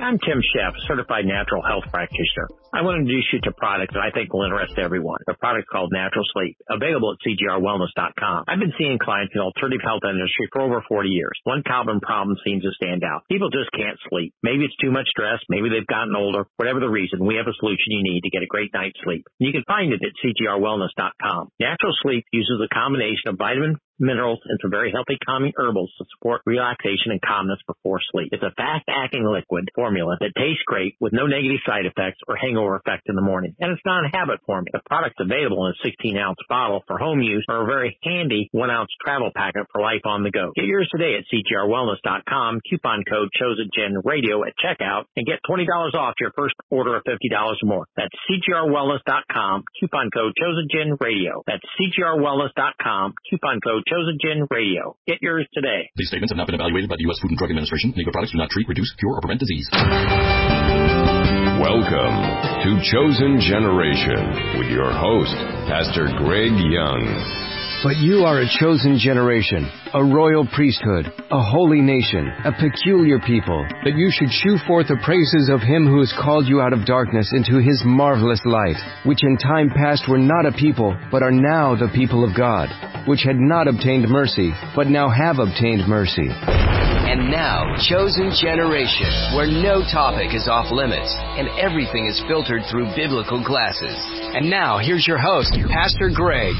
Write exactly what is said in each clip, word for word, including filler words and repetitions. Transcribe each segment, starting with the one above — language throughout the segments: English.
I'm Tim Sheff, certified natural health practitioner. I want to introduce you to products that I think will interest everyone. The product called Natural Sleep, available at C G R wellness dot com. I've been seeing clients in the alternative health industry for over forty years. One common problem seems to stand out. People just can't sleep. Maybe it's too much stress. Maybe they've gotten older. Whatever the reason, we have a solution you need to get a great night's sleep. You can find it at C G R wellness dot com. Natural Sleep uses a combination of vitamin, minerals, and some very healthy calming herbals to support relaxation and calmness before sleep. It's a fast-acting liquid formula that tastes great with no negative side effects or hangover effect in the morning. And it's not a habit formula. The product's available in a sixteen ounce bottle for home use or a very handy one ounce travel packet for life on the go. Get yours today at C G R wellness dot com. Coupon code ChosenGen Radio at checkout and get twenty dollars off your first order of fifty dollars or more. That's C G R wellness dot com. Coupon code ChosenGen Radio. That's C G R wellness dot com. Coupon code ChosenGen Radio. Get yours today. These statements have not been evaluated by the U S Food and Drug Administration. Legal products do not treat, reduce, cure, or prevent disease. Welcome to Chosen Generation with your host, Pastor Greg Young. But you are a chosen generation, a royal priesthood, a holy nation, a peculiar people, that you should shew forth the praises of him who has called you out of darkness into his marvelous light, which in time past were not a people, but are now the people of God, which had not obtained mercy, but now have obtained mercy. And now, Chosen Generation, where no topic is off limits and everything is filtered through biblical glasses. And now, here's your host, Pastor Greg.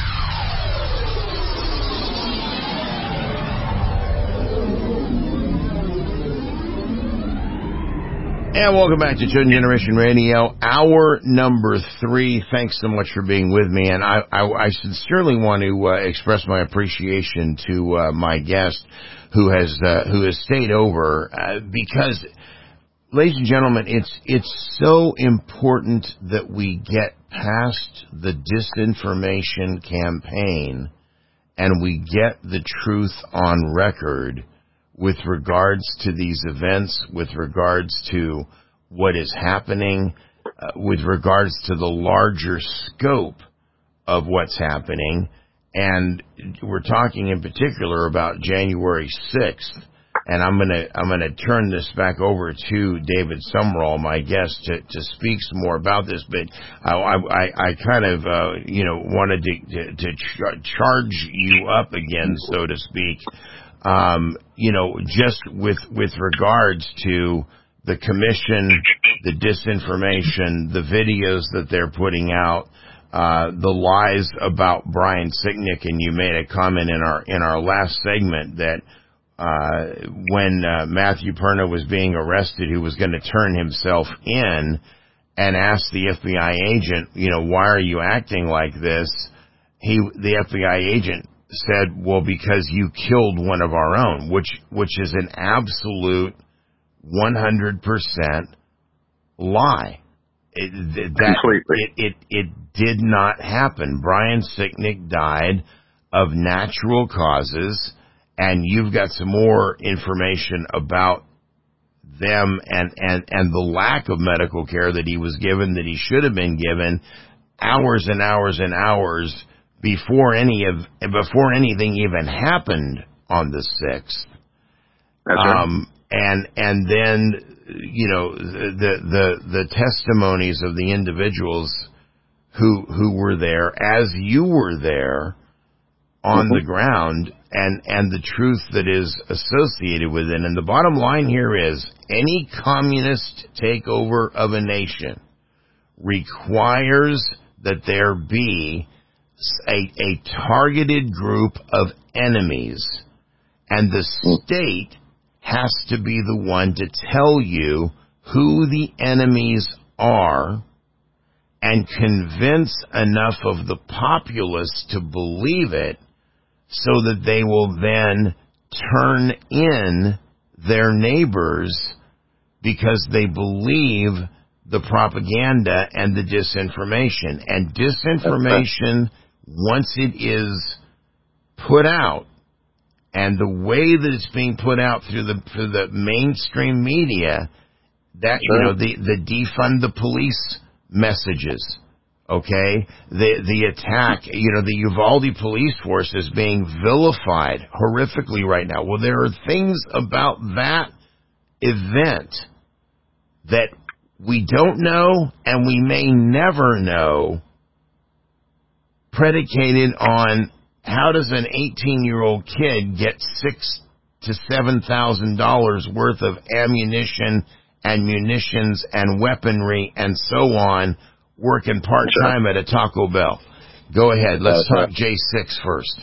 And welcome back to Chosen Generation Radio, hour number three. Thanks so much for being with me. And I, I, I sincerely want to uh, express my appreciation to uh, my guest who has uh, who has stayed over uh, because, ladies and gentlemen, it's it's so important that we get past the disinformation campaign and we get the truth on record with regards to these events, with regards to what is happening, uh, with regards to the larger scope of what's happening. And we're talking in particular about January sixth. And I'm gonna I'm gonna turn this back over to David Sumrall, my guest, to, to speak some more about this. But I I, I kind of uh, you know wanted to to, to ch- charge you up again, so to speak. Um, you know, just with with regards to the commission, the disinformation, the videos that they're putting out, uh, the lies about Brian Sicknick, and you made a comment in our in our last segment that uh, when uh, Matthew Perna was being arrested, he was going to turn himself in and ask the F B I agent, you know, why are you acting like this? He, the F B I agent, said, well, because you killed one of our own, which which is an absolute one hundred percent lie. It, that, it, it, it did not happen. Brian Sicknick died of natural causes, and you've got some more information about them and, and, and the lack of medical care that he was given, that he should have been given hours and hours and hours before any of before anything even happened on the sixth. That's right. Um, and and then you know the the the testimonies of the individuals who who were there, as you were there on mm-hmm. the ground, and and the truth that is associated with it. And the bottom line here is, any communist takeover of a nation requires that there be A, a targeted group of enemies, and the state has to be the one to tell you who the enemies are and convince enough of the populace to believe it so that they will then turn in their neighbors because they believe the propaganda and the disinformation. And disinformation, once it is put out, and the way that it's being put out through the through the mainstream media, that sure. you know the the defund the police messages, okay, the the attack, you know, the Uvalde police force is being vilified horrifically right now. Well, there are things about that event that we don't know and we may never know, predicated on how does an eighteen-year-old kid get six to seven thousand dollars worth of ammunition and munitions and weaponry and so on, working part-time at a Taco Bell? Go ahead. Let's talk J six first.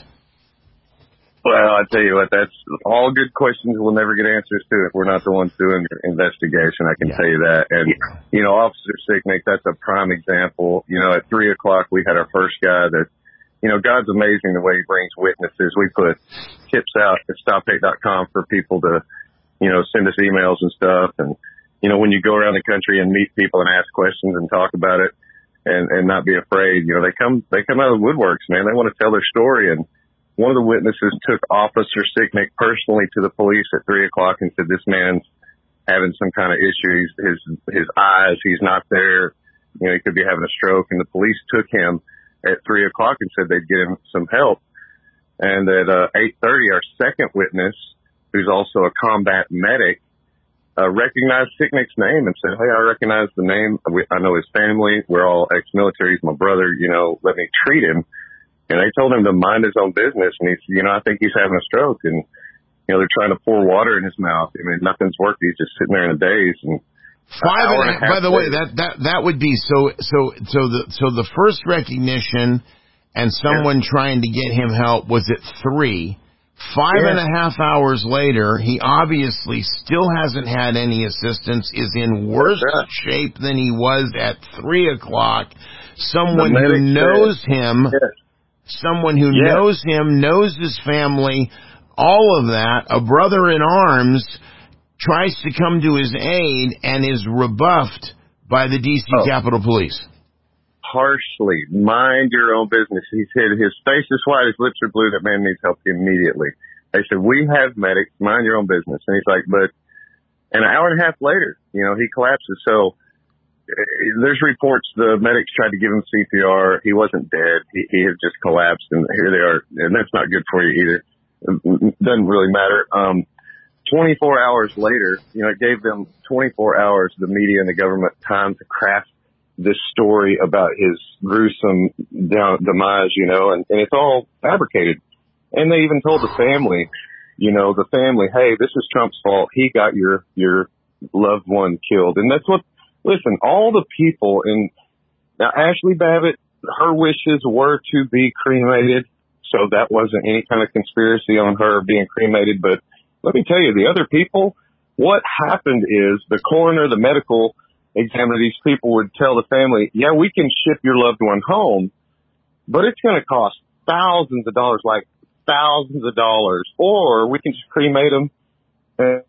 Well, I tell you what, that's all good questions we'll never get answers to if we're not the ones doing the investigation. I can yeah. tell you that. And, yeah. you know, Officer Sicknick, that's a prime example. You know, at three o'clock, we had our first guy that, you know, God's amazing the way he brings witnesses. We put tips out at stop hate dot com for people to, you know, send us emails and stuff. And, you know, when you go around the country and meet people and ask questions and talk about it and, and not be afraid, you know, they come, they come out of the woodworks, man. They want to tell their story. And one of the witnesses took Officer Sicknick personally to the police at three o'clock and said, this man's having some kind of issues. His, his eyes, he's not there. You know, he could be having a stroke. And the police took him at three o'clock and said they'd get him some help. And at uh, eight thirty, our second witness, who's also a combat medic, uh, recognized Sicknick's name and said, hey, I recognize the name. I know his family. We're all ex-military. He's my brother. You know, let me treat him. And they told him to mind his own business. And he said, you know, I think he's having a stroke. And, you know, they're trying to pour water in his mouth. I mean, nothing's worked. He's just sitting there in a daze. And Five and a half, by the way, that, that, that would be so, so, so the, so the first recognition and someone yeah. trying to get him help was at three. Five yeah. and a half hours later, he obviously still hasn't had any assistance, is in worse yeah. shape than he was at three o'clock. Someone who knows said, him. Yeah. Someone who yeah. knows him, knows his family, all of that, a brother in arms, tries to come to his aid and is rebuffed by the D C oh. Capitol Police. Harshly. Mind your own business. He said his face is white, his lips are blue, that man needs help immediately. They said, we have medics, mind your own business. And he's like, but an hour and a half later, you know, he collapses. So there's reports the medics tried to give him C P R. He wasn't dead. He, he had just collapsed, and here they are. And that's not good for you either. It doesn't really matter. Um, twenty-four hours later, you know, it gave them twenty-four hours, the media and the government, time to craft this story about his gruesome down, demise, you know, and, and it's all fabricated. And they even told the family, you know, the family, hey, this is Trump's fault. He got your, your loved one killed. And that's what, listen, all the people in, now Ashley Babbitt, her wishes were to be cremated, so that wasn't any kind of conspiracy on her being cremated. But let me tell you, the other people, what happened is the coroner, the medical examiner, these people would tell the family, yeah, we can ship your loved one home, but it's going to cost thousands of dollars, like thousands of dollars, or we can just cremate them and,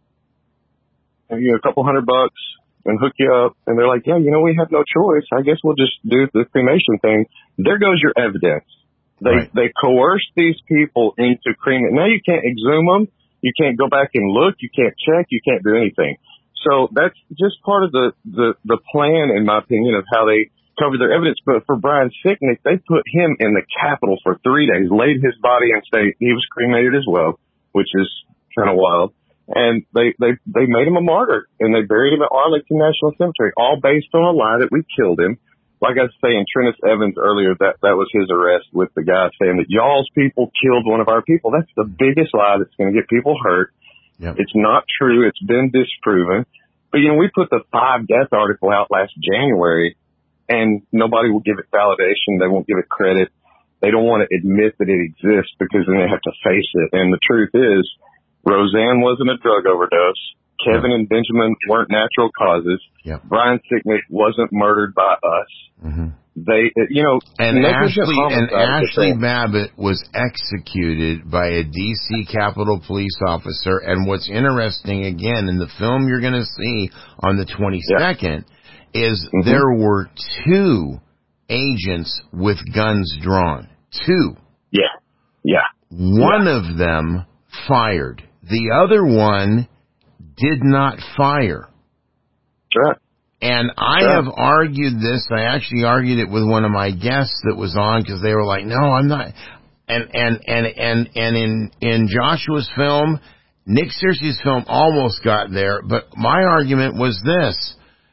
and you know, a couple hundred bucks and hook you up. And they're like, yeah, you know, we have no choice. I guess we'll just do the cremation thing. There goes your evidence. They, right. they coerced these people into cremation. Now you can't exhume them. You can't go back and look. You can't check. You can't do anything. So that's just part of the, the, the plan, in my opinion, of how they covered their evidence. But for Brian Sicknick, they put him in the Capitol for three days, laid his body in state. He was cremated as well, which is kind of wild. And they, they, they made him a martyr, and they buried him at Arlington National Cemetery, all based on a lie that we killed him. Like I was saying, Trennis Evans earlier, that, that was his arrest with the guy saying that y'all's people killed one of our people. That's the biggest lie that's going to get people hurt. Yep. It's not true. It's been disproven. But, you know, we put the five death article out last January, and nobody will give it validation. They won't give it credit. They don't want to admit that it exists because then they have to face it. And the truth is, Roseanne wasn't a drug overdose. Kevin yep. and Benjamin weren't natural causes. Yep. Brian Sicknick wasn't murdered by us. Mm-hmm. They, you know, and Ashley and Ashley Babbitt was executed by a D C Capitol Police officer. And what's interesting, again, in the film you're going to see on the twenty-second, yeah. is mm-hmm. there were two agents with guns drawn. Two. Yeah. Yeah. One yeah. of them fired. The other one did not fire. Sure. And I sure. have argued this. I actually argued it with one of my guests that was on because they were like, no, I'm not. And, and, and, and, and in, in Joshua's film, Nick Searcy's film almost got there. But my argument was this.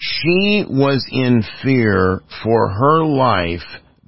She was in fear for her life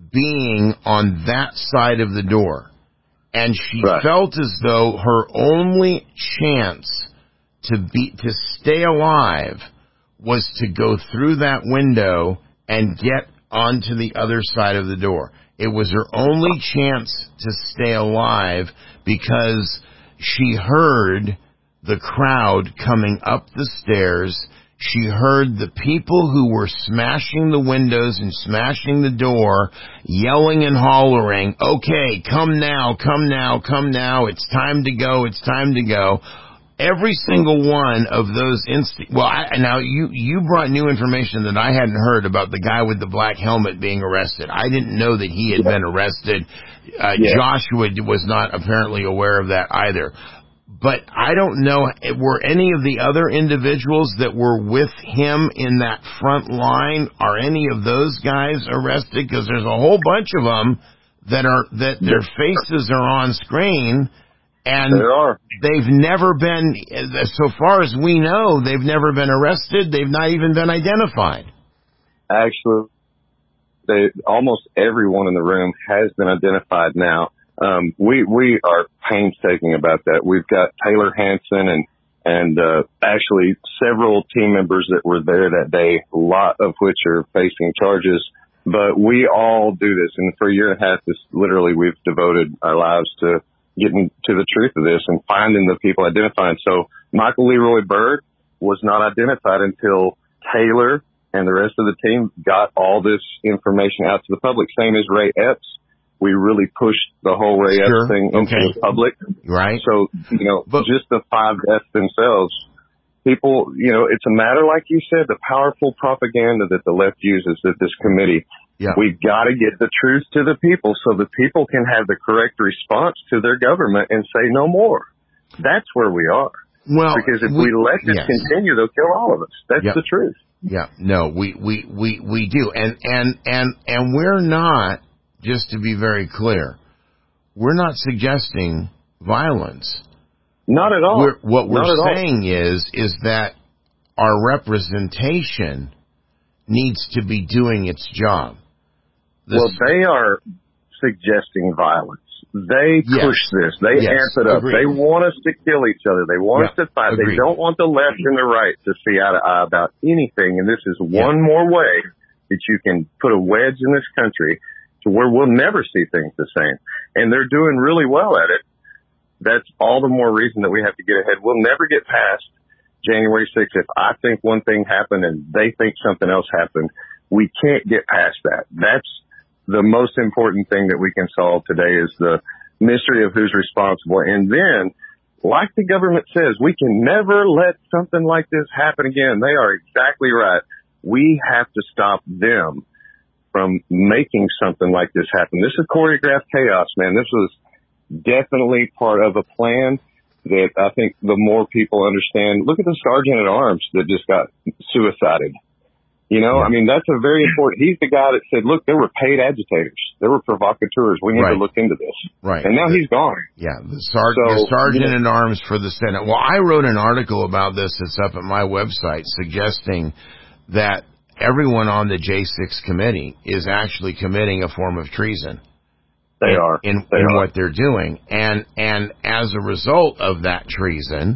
being on that side of the door. And she right. felt as though her only chance to be, to stay alive was to go through that window and get onto the other side of the door. It was her only chance to stay alive because she heard the crowd coming up the stairs. She heard the people who were smashing the windows and smashing the door, yelling and hollering, okay, come now, come now, come now, it's time to go, it's time to go. Every single one of those inst- well, I, now you, you brought new information that I hadn't heard about the guy with the black helmet being arrested. I didn't know that he had yeah. been arrested. Uh, yeah. Joshua was not apparently aware of that either. But I don't know, were any of the other individuals that were with him in that front line, are any of those guys arrested? Because there's a whole bunch of them that are, that their faces are on screen, and they've never been, so far as we know, they've never been arrested. They've not even been identified. Actually, they, almost everyone in the room has been identified now. Um, we, we are painstaking about that. We've got Taylor Hanson and, and, uh, actually several team members that were there that day, a lot of which are facing charges, but we all do this. And for a year and a half, this literally we've devoted our lives to getting to the truth of this and finding the people identifying. So Michael Leroy Byrd was not identified until Taylor and the rest of the team got all this information out to the public. Same as Ray Epps. We really pushed the whole Ray sure. Epps thing into okay. the public. Right. So, you know, but, just the five deaths themselves, people, you know, it's a matter, like you said, the powerful propaganda that the left uses at this committee. Yeah. We've got to get the truth to the people so the people can have the correct response to their government and say no more. That's where we are. Well, because if we, we let this yes. continue, they'll kill all of us. That's yep. the truth. Yeah. No, we, we, we, we do. And, and, and, and we're not, just to be very clear, we're not suggesting violence. Not at all. We're, what we're not saying is, is that our representation needs to be doing its job. This, well, they are suggesting violence. They yes. push this. They yes. amp it up. Agreed. They want us to kill each other. They want yeah. us to fight. Agreed. They don't want the left and the right to see eye to eye about anything. And this is yeah. one more way that you can put a wedge in this country to where we'll never see things the same. And they're doing really well at it. That's all the more reason that we have to get ahead. We'll never get past January sixth. If I think one thing happened and they think something else happened, we can't get past that. That's the most important thing that we can solve today is the mystery of who's responsible. And then, like the government says, we can never let something like this happen again. They are exactly right. We have to stop them from making something like this happen. This is choreographed chaos, man. This was definitely part of a plan that I think the more people understand. Look at the sergeant at arms that just got suicided. You know, I mean, that's a very important, he's the guy that said, look, there were paid agitators. There were provocateurs. We need right. to look into this. Right. And now he's gone. Yeah. The, sar- so, the sergeant at arms for the Senate. Well, I wrote an article about this that's up at my website suggesting that everyone on the J six committee is actually committing a form of treason. They in, are. In, they in are. what they're doing. And, and as a result of that treason,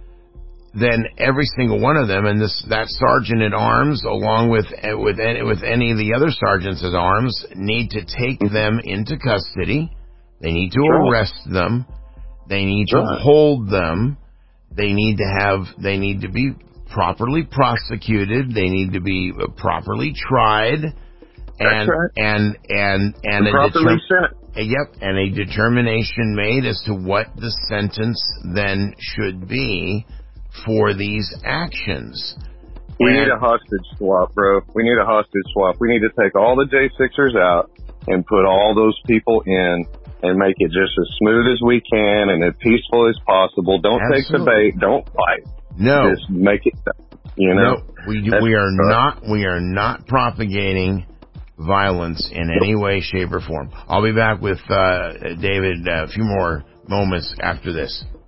then every single one of them, and this, that sergeant at arms, along with, with any, with any of the other sergeants at arms, need to take them into custody. They need to sure. arrest them. They need sure. to hold them. They need to have, they need to be properly prosecuted. They need to be properly tried. And, right. and, and, and, and a properly sent. Yep, and a determination made as to what the sentence then should be for these actions. We and, need a hostage swap, bro. We need a hostage swap. We need to take all the J sixers out and put all those people in and make it just as smooth as we can and as peaceful as possible. Don't absolutely. take the bait. Don't fight. No. Just make it, you know. No, we, we are not, we are not propagating violence in any way, shape, or form. I'll be back with uh, David uh, a few more moments after this.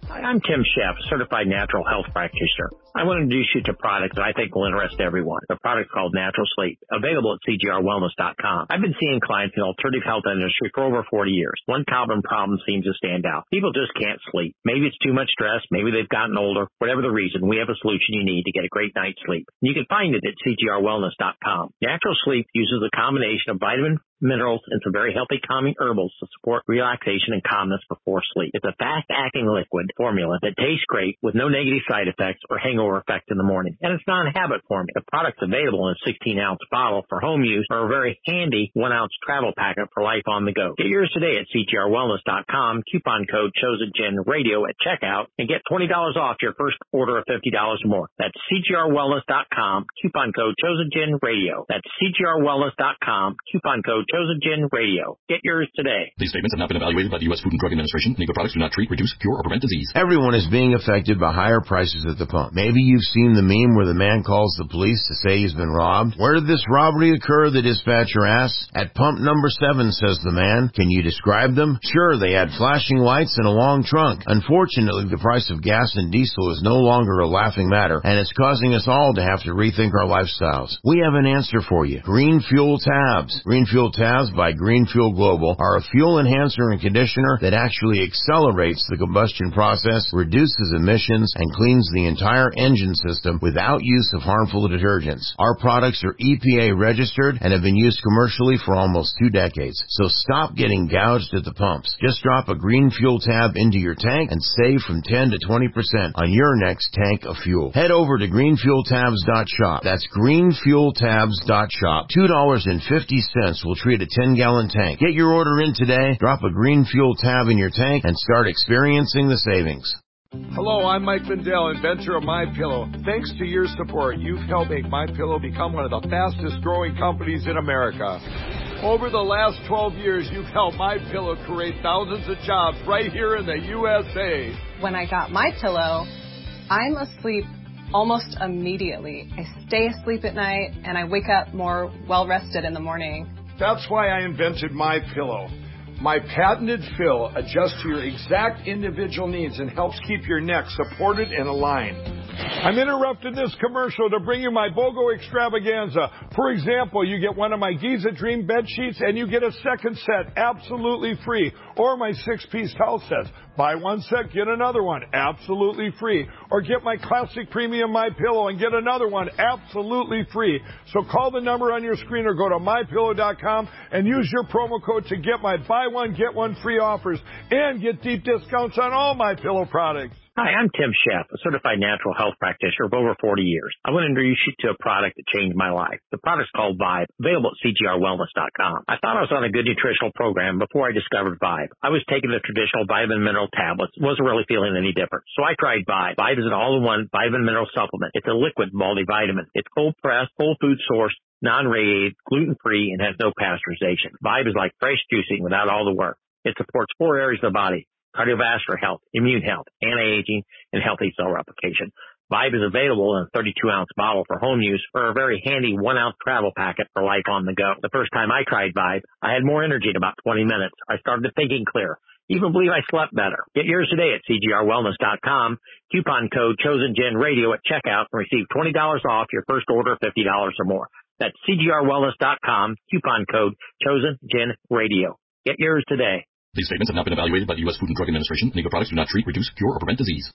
Hi, I'm Tim Sheff, a certified natural health practitioner. I want to introduce you to products that I think will interest everyone. The product's called Natural Sleep, available at C G R wellness dot com. I've been seeing clients in the alternative health industry for over forty years. One common problem seems to stand out. People just can't sleep. Maybe it's too much stress. Maybe they've gotten older. Whatever the reason, we have a solution you need to get a great night's sleep. You can find it at C G R wellness dot com. Natural Sleep uses a combination of vitamin, minerals, and some very healthy calming herbals to support relaxation and calmness before sleep. It's a fast-acting liquid formula that tastes great with no negative side effects or hangover effect in the morning. And it's non-habit forming. The product's available in a sixteen ounce bottle for home use or a very handy one ounce travel packet for life on the go. Get yours today at C G R wellness dot com. Coupon code ChosenGen Radio at checkout and get twenty dollars off your first order of fifty dollars or more. That's C G R wellness dot com. Coupon code ChosenGen Radio. That's C G R wellness dot com. Coupon code ChosenGen Radio. Get yours today. These statements have not been evaluated by the U S Food and Drug Administration. Legal products do not treat, reduce, cure, or prevent disease. Everyone is being affected by higher prices at the pump. Maybe you've seen the meme where the man calls the police to say he's been robbed. Where did this robbery occur? The dispatcher asks. At pump number seven, says the man. Can you describe them? Sure, they had flashing lights and a long trunk. Unfortunately, the price of gas and diesel is no longer a laughing matter, and it's causing us all to have to rethink our lifestyles. We have an answer for you. Green Fuel Tabs. Green Fuel Tabs by Green Fuel Global are a fuel enhancer and conditioner that actually accelerates the combustion process, reduces emissions, and cleans the entire engine system without use of harmful detergents. Our products are E P A registered and have been used commercially for almost two decades. So stop getting gouged at the pumps. Just drop a Green Fuel Tab into your tank and save from ten to twenty percent on your next tank of fuel. Head over to green fuel tabs dot shop. That's green fuel tabs dot shop. two dollars and fifty cents will treat a ten gallon tank. Get your order in today, drop a Green Fuel Tab in your tank, and start experiencing the savings. Hello, I'm Mike Lindell, inventor of MyPillow. Thanks to your support, you've helped make MyPillow become one of the fastest growing companies in America. Over the last twelve years, you've helped MyPillow create thousands of jobs right here in the U S A. When I got MyPillow, I'm asleep almost immediately. I stay asleep at night, and I wake up more well-rested in the morning. That's why I invented MyPillow. My patented fill adjusts to your exact individual needs and helps keep your neck supported and aligned. I'm interrupting this commercial to bring you my BOGO extravaganza. For example, you get one of my Giza Dream bed sheets and you get a second set absolutely free. Or my six-piece towel sets. Buy one set, get another one absolutely free. Or get my classic premium MyPillow and get another one absolutely free. So call the number on your screen or go to my pillow dot com and use your promo code to get my buy one, get one free offers and get deep discounts on all MyPillow products. Hi, I'm Tim Sheff, a certified natural health practitioner of over forty years. I want to introduce you to a product that changed my life. The product's called Vibe, available at C G R wellness dot com. I thought I was on a good nutritional program before I discovered Vibe. I was taking the traditional vitamin mineral tablets, wasn't really feeling any different. So I tried Vibe. Vibe is an all-in-one vitamin mineral supplement. It's a liquid multivitamin. It's cold-pressed, whole food source, non-radiated, gluten-free, and has no pasteurization. Vibe is like fresh juicing without all the work. It supports four areas of the body: cardiovascular health, immune health, anti-aging, and healthy cell replication. Vibe is available in a thirty-two ounce bottle for home use or a very handy one ounce travel packet for life on the go. The first time I tried Vibe, I had more energy in about twenty minutes. I started thinking clear. Even believe I slept better. Get yours today at C G R wellness dot com. Coupon code ChosenGen Radio at checkout and receive twenty dollars off your first order of fifty dollars or more. That's C G R wellness dot com. Coupon code ChosenGen Radio. Get yours today. These statements have not been evaluated by the U S Food and Drug Administration. Legal products do not treat, reduce, cure, or prevent disease.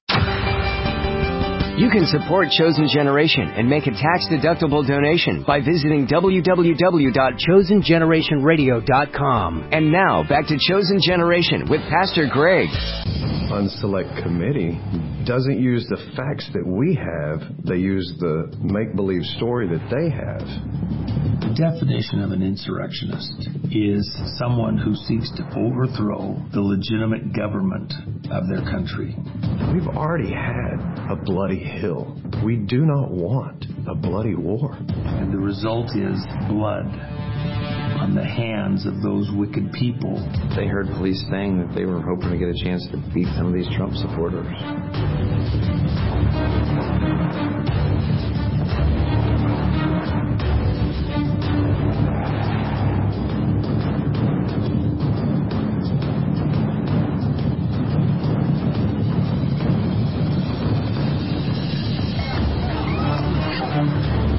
You can support Chosen Generation and make a tax-deductible donation by visiting w w w dot chosen generation radio dot com. And now, back to Chosen Generation with Pastor Greg. Unselect Committee doesn't use the facts that we have. They use the make-believe story that they have. The definition of an insurrectionist is someone who seeks to overthrow the legitimate government of their country. We've already had a bloody hill. We do not want a bloody war. And the result is blood on the hands of those wicked people. They heard police saying that they were hoping to get a chance to beat some of these Trump supporters.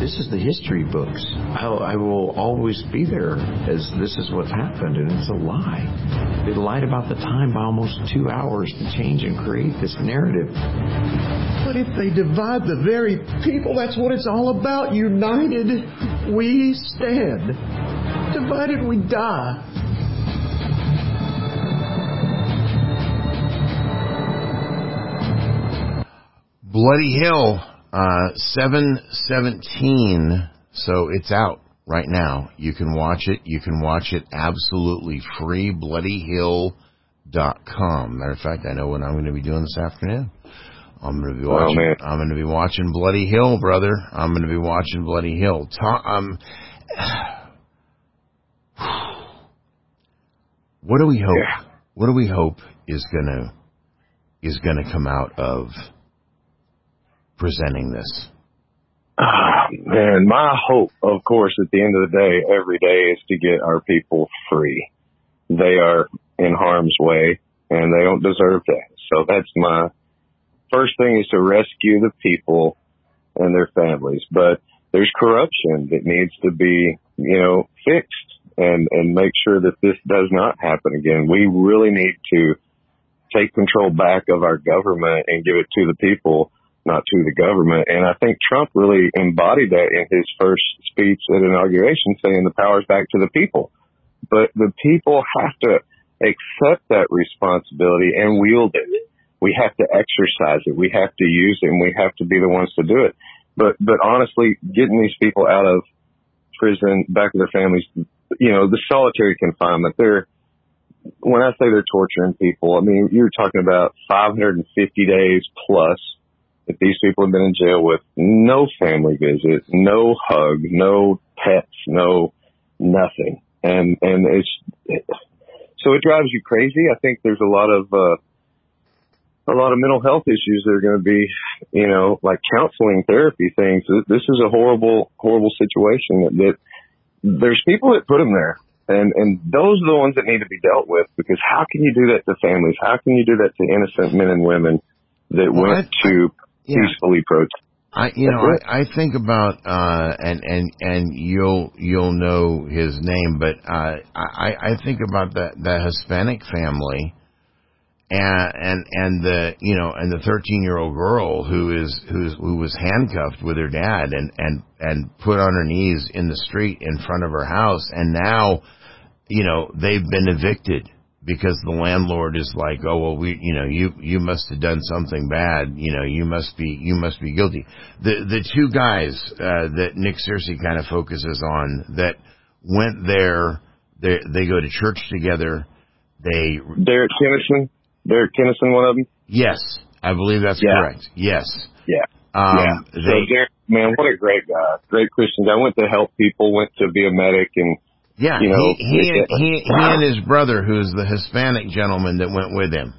This is the history books. I'll, I will always be there as this is what happened, and it's a lie. They lied about the time by almost two hours to change and create this narrative. But if they divide the very people, that's what it's all about. United, we stand. Divided, we die. Bloody Hill, uh, seven seventeen, so it's out right now. You can watch it. You can watch it absolutely free, bloody hill dot com. Matter of fact, I know what I'm going to be doing this afternoon. I'm going to be watching, oh, I'm going to be watching Bloody Hill, brother. I'm going to be watching Bloody Hill. Ta- um, what do we hope? Yeah. What do we hope is going to, is going to come out of presenting this? Ah, man, my hope, of course, at the end of the day, every day is to get our people free. They are in harm's way, and they don't deserve that. So that's my first thing, is to rescue the people and their families. But there's corruption that needs to be, you know, fixed and, and make sure that this does not happen again. We really need to take control back of our government and give it to the people, not to the government. And I think Trump really embodied that in his first speech at inauguration, saying the power's back to the people. But the people have to accept that responsibility and wield it. We have to exercise it. We have to use it, and we have to be the ones to do it. But, but honestly, getting these people out of prison, back to their families, you know, the solitary confinement, they're, when I say they're torturing people, I mean, you're talking about five hundred fifty days plus that these people have been in jail with no family visit, no hug, no pets, no nothing. And, and it's, it, so it drives you crazy. I think there's a lot of, uh, a lot of mental health issues that are going to be, you know, like counseling, therapy things. This is a horrible, horrible situation that, that there's people that put them there. And, and those are the ones that need to be dealt with, because how can you do that to families? How can you do that to innocent men and women that well, went I, to yeah. peacefully protest? I, you know, I, I think about, uh, and, and, and you'll, you'll know his name, but, uh, I, I think about that, that Hispanic family and, and, and the, you know, and the thirteen year old girl who is, who's, who was handcuffed with her dad and, and, and put on her knees in the street in front of her house. And now, you know, they've been evicted because the landlord is like, oh, well, we, you know, you, you must have done something bad. You know, you must be, you must be guilty. The, the two guys, uh, that Nick Searcy kind of focuses on that went there, they, they go to church together. They, Derek Kennison, Derek Kennison, one of them. Yes. I believe that's yeah. correct. Yes. Yeah. Um, yeah. They, so Derek, man, what a great guy. Great Christian guy. Went to help people, went to be a medic, and, Yeah, you know, he he and, he, he and his brother, who's the Hispanic gentleman that went with him.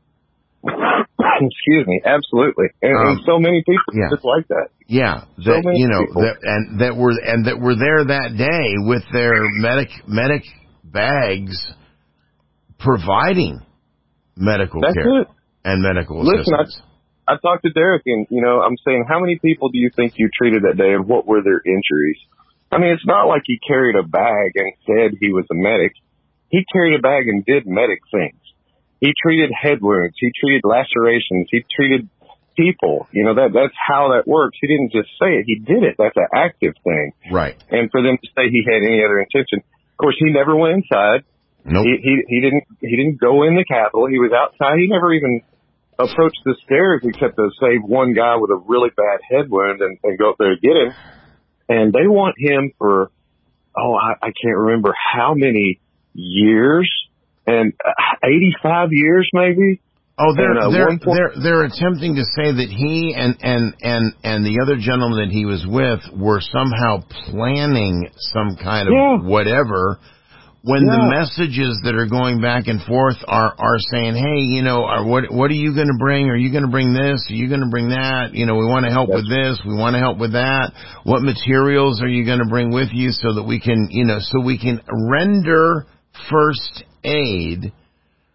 Excuse me, absolutely, and, um, and so many people yeah. just like that. Yeah, so that many you know, people. that, and that were and that were there that day with their medic medic bags, providing medical That's care it. and medical Listen, assistance. I, I talked to Derek, and you know, I'm saying, how many people do you think you treated that day, and what were their injuries? I mean, it's not like he carried a bag and said he was a medic. He carried a bag and did medic things. He treated head wounds. He treated lacerations. He treated people. You know, that that's how that works. He didn't just say it. He did it. That's an active thing. Right. And for them to say he had any other intention, of course, he never went inside. Nope. He, he, he didn't, he didn't go in the Capitol. He was outside. He never even approached the stairs except to save one guy with a really bad head wound and, and go up there to get him. And they want him for, oh, I, I can't remember how many years, and eighty-five years maybe. Oh, they're and, uh, they're they're they're attempting to say that he and and and and the other gentleman that he was with were somehow planning some kind of yeah. whatever. When yeah. the messages that are going back and forth are, are saying, hey, you know, are, what what are you going to bring? Are you going to bring this? Are you going to bring that? You know, we want to help That's with this. We want to help with that. What materials are you going to bring with you so that we can, you know, so we can render first aid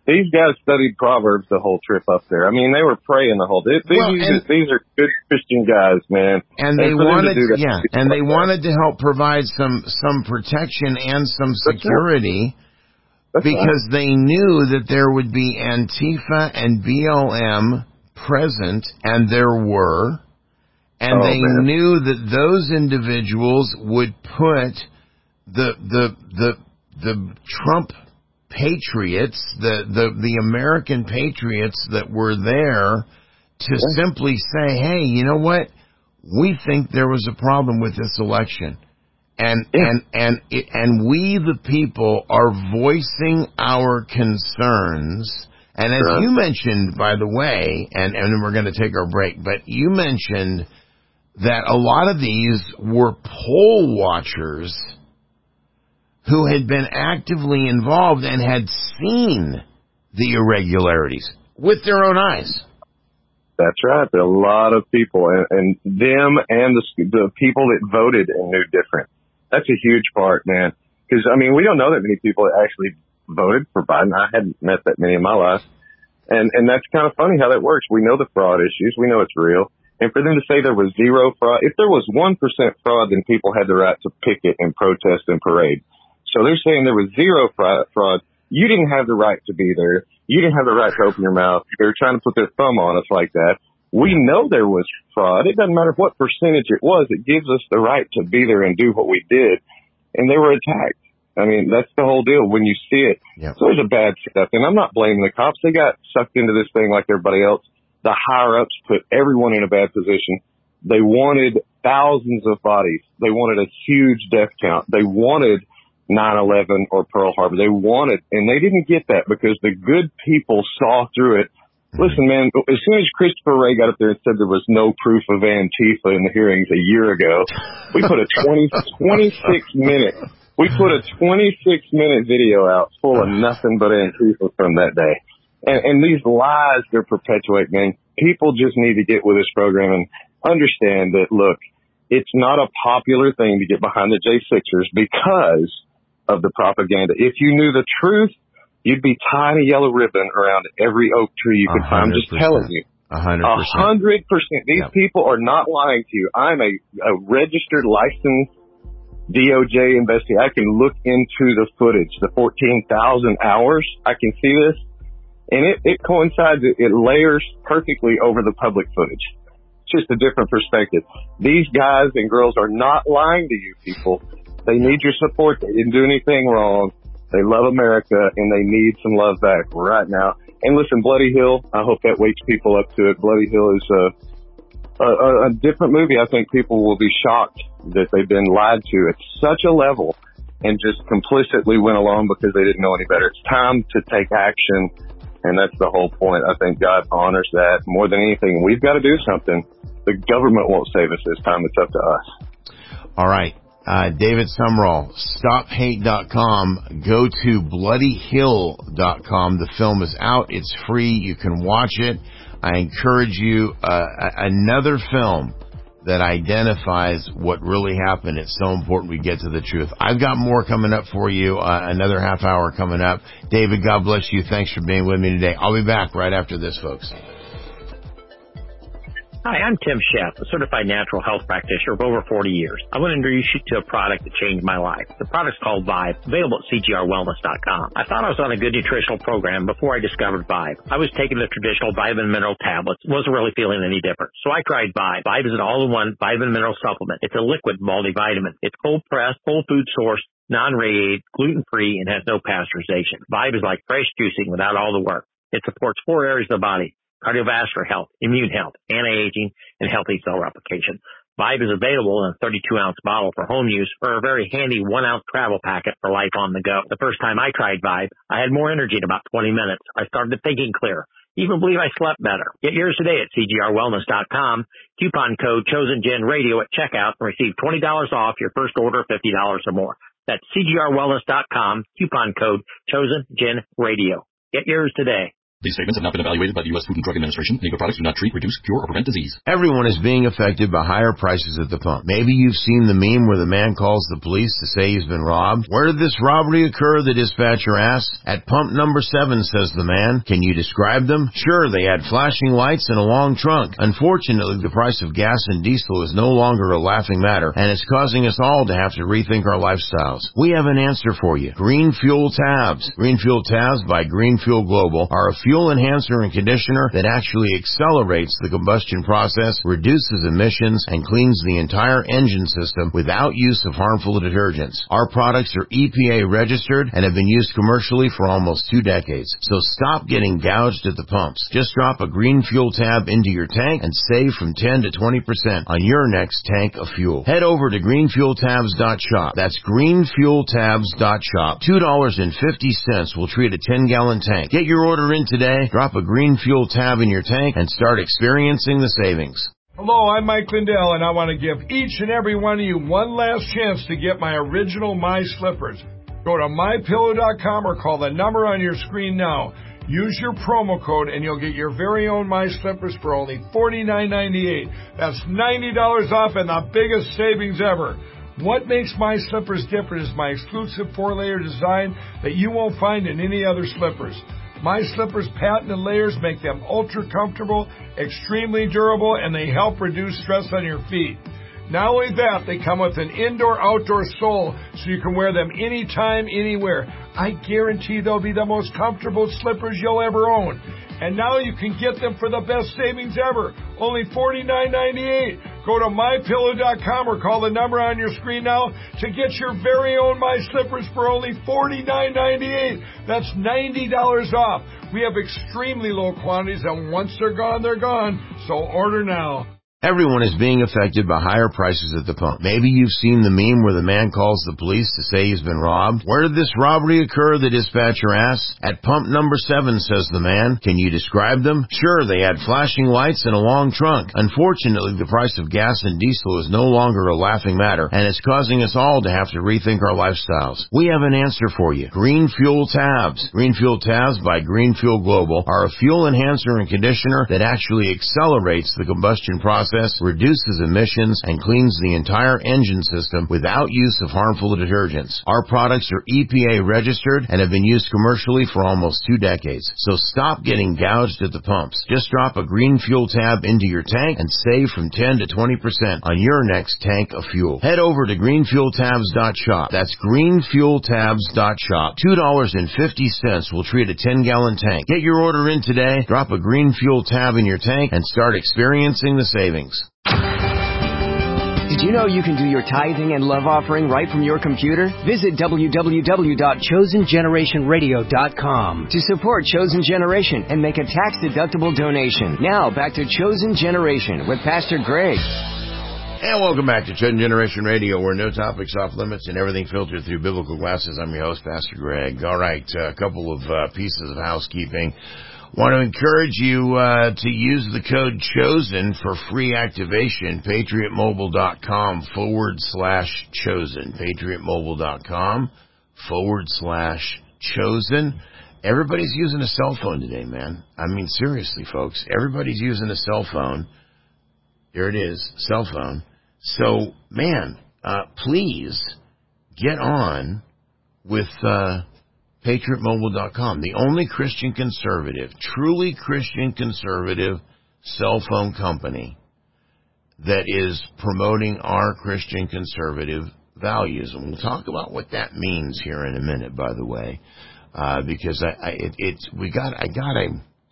these guys studied Proverbs the whole trip up there. I mean, they were praying the whole. These, well, these, and, these are good Christian guys, man. And, and they wanted, to yeah, and like they that. wanted to help provide some some protection and some security That's because right. they knew that there would be Antifa and B L M present, and there were, and oh, they man. knew that those individuals would put the the the the Trump patriots, the, the, the American patriots that were there to yeah. simply say, hey, you know what? We think there was a problem with this election. And, yeah. and, and, it, and we, the people, are voicing our concerns. And as sure. you mentioned, by the way, and, and we're going to take our break, but you mentioned that a lot of these were poll watchers who had been actively involved and had seen the irregularities with their own eyes. That's right. There are a lot of people, and, and them and the, the people that voted and knew different. That's a huge part, man. Because, I mean, we don't know that many people that actually voted for Biden. I hadn't met that many in my life. And, and that's kind of funny how that works. We know the fraud issues. We know it's real. And for them to say there was zero fraud, if there was one percent fraud, then people had the right to picket and protest and parade. So they're saying there was zero fraud. You didn't have the right to be there. You didn't have the right to open your mouth. They're trying to put their thumb on us like that. We know there was fraud. It doesn't matter what percentage it was. It gives us the right to be there and do what we did. And they were attacked. I mean, that's the whole deal when you see it. Yep. So there's a bad stuff. And I'm not blaming the cops. They got sucked into this thing like everybody else. The higher-ups put everyone in a bad position. They wanted thousands of bodies. They wanted a huge death count. They wanted nine eleven or Pearl Harbor. They wanted, and they didn't get that because the good people saw through it. Listen, man, as soon as Christopher Wray got up there and said there was no proof of Antifa in the hearings a year ago, we put a twenty, twenty-six minute, we put a twenty-six minute video out full of nothing but Antifa from that day. And, and these lies they're perpetuating, man, people just need to get with this program and understand that, look, it's not a popular thing to get behind the J sixers because of the propaganda. If you knew the truth, you'd be tying a yellow ribbon around every oak tree you could find. I'm just telling you. A hundred A percent. hundred percent. These Yep. people are not lying to you. I'm a, a registered, licensed D O J investigator. I can look into the footage, the fourteen thousand hours. I can see this. And it, it coincides, it, it layers perfectly over the public footage. It's just a different perspective. These guys and girls are not lying to you people. They need your support. They didn't do anything wrong. They love America, and they need some love back right now. And listen, Bloody Hill, I hope that wakes people up to it. Bloody Hill is a, a, a different movie. I think people will be shocked that they've been lied to at such a level and just complicitly went along because they didn't know any better. It's time to take action, and that's the whole point. I think God honors that more than anything. We've got to do something. The government won't save us this time. It's up to us. All right. Uh, David Sumrall, stop hate dot com. Go to bloody hill dot com. The film is out. It's free. You can watch it. I encourage you, uh, another film that identifies what really happened. It's so important we get to the truth. I've got more coming up for you, uh, another half hour coming up. David, God bless you. Thanks for being with me today. I'll be back right after this, folks. Hi, I'm Tim Sheff, a certified natural health practitioner of over forty years. I want to introduce you to a product that changed my life. The product's called Vibe, available at C G R wellness dot com. I thought I was on a good nutritional program before I discovered Vibe. I was taking the traditional vitamin mineral tablets, wasn't really feeling any different. So I tried Vibe. Vibe is an all-in-one vitamin mineral supplement. It's a liquid multivitamin. It's cold-pressed, whole food sourced, non-radiated, gluten-free, and has no pasteurization. Vibe is like fresh juicing without all the work. It supports four areas of the body: cardiovascular health, immune health, anti-aging, and healthy cell replication. Vibe is available in a thirty-two ounce bottle for home use or a very handy one ounce travel packet for life on the go. The first time I tried Vibe, I had more energy in about twenty minutes. I started thinking clearer. Even believe I slept better. Get yours today at C G R wellness dot com. Coupon code ChosenGenRadio at checkout and receive twenty dollars off your first order of fifty dollars or more. That's C G R wellness dot com. Coupon code ChosenGenRadio. Get yours today. These statements have not been evaluated by the U S Food and Drug Administration. Legal products do not treat, reduce, cure, or prevent disease. Everyone is being affected by higher prices at the pump. Maybe you've seen the meme where the man calls the police to say he's been robbed. Where did this robbery occur? The dispatcher asks. At pump number seven, says the man. Can you describe them? Sure, they had flashing lights and a long trunk. Unfortunately, the price of gas and diesel is no longer a laughing matter, and it's causing us all to have to rethink our lifestyles. We have an answer for you. Green Fuel Tabs. Green Fuel Tabs by Green Fuel Global are a fuel enhancer and conditioner that actually accelerates the combustion process, reduces emissions, and cleans the entire engine system without use of harmful detergents. Our products are E P A registered and have been used commercially for almost two decades. So stop getting gouged at the pumps. Just drop a Green Fuel Tab into your tank and save from ten to twenty percent on your next tank of fuel. Head over to green fuel tabs dot shop. That's green fuel tabs dot shop. two dollars and fifty cents will treat a ten gallon tank. Get your order in today, drop a Green Fuel Tab in your tank, and start experiencing the savings. Hello, I'm Mike Lindell, and I want to give each and every one of you one last chance to get my original My Slippers. Go to my pillow dot com or call the number on your screen now. Use your promo code and you'll get your very own My Slippers for only forty-nine ninety-eight. That's ninety dollars off and the biggest savings ever. What makes My Slippers different is my exclusive four-layer design that you won't find in any other slippers. My Slippers patented layers make them ultra comfortable, extremely durable, and they help reduce stress on your feet. Not only that, they come with an indoor-outdoor sole so you can wear them anytime, anywhere. I guarantee they'll be the most comfortable slippers you'll ever own. And now you can get them for the best savings ever, only forty-nine ninety-eight. Go to my pillow dot com or call the number on your screen now to get your very own My Slippers for only forty-nine ninety-eight. That's ninety dollars off. We have extremely low quantities, and once they're gone, they're gone. So order now. Everyone is being affected by higher prices at the pump. Maybe you've seen the meme where the man calls the police to say he's been robbed. Where did this robbery occur? The dispatcher asks. At pump number seven, says the man. Can you describe them? Sure, they had flashing lights and a long trunk. Unfortunately, the price of gas and diesel is no longer a laughing matter, and it's causing us all to have to rethink our lifestyles. We have an answer for you. Green Fuel Tabs. Green Fuel Tabs by Green Fuel Global are a fuel enhancer and conditioner that actually accelerates the combustion process, reduces emissions, and cleans the entire engine system without use of harmful detergents. Our products are E P A registered and have been used commercially for almost two decades. So stop getting gouged at the pumps. Just drop a Green Fuel Tab into your tank and save from ten to twenty percent on your next tank of fuel. Head over to green fuel tabs dot shop. That's green fuel tabs dot shop. two dollars and fifty cents will treat a ten gallon tank. Get your order in today, drop a Green Fuel Tab in your tank, and start experiencing the savings. Did you know you can do your tithing and love offering right from your computer? Visit w w w dot chosen generation radio dot com to support Chosen Generation and make a tax-deductible donation. Now, back to Chosen Generation with Pastor Greg. And welcome back to Chosen Generation Radio, where no topics off limits and everything filtered through biblical glasses. I'm your host, Pastor Greg. All right, uh, a couple of uh, pieces of housekeeping. Want to encourage you uh, to use the code CHOSEN for free activation, patriotmobile.com forward slash chosen, patriotmobile.com forward slash chosen. Everybody's using a cell phone today, man. I mean, seriously, folks. Everybody's using a cell phone. There it is, cell phone. So, man, uh, please get on with uh, patriot mobile dot com, the only Christian conservative, truly Christian conservative cell phone company that is promoting our Christian conservative values. And we'll talk about what that means here in a minute, by the way, uh, because I, I it, it's we got I gotta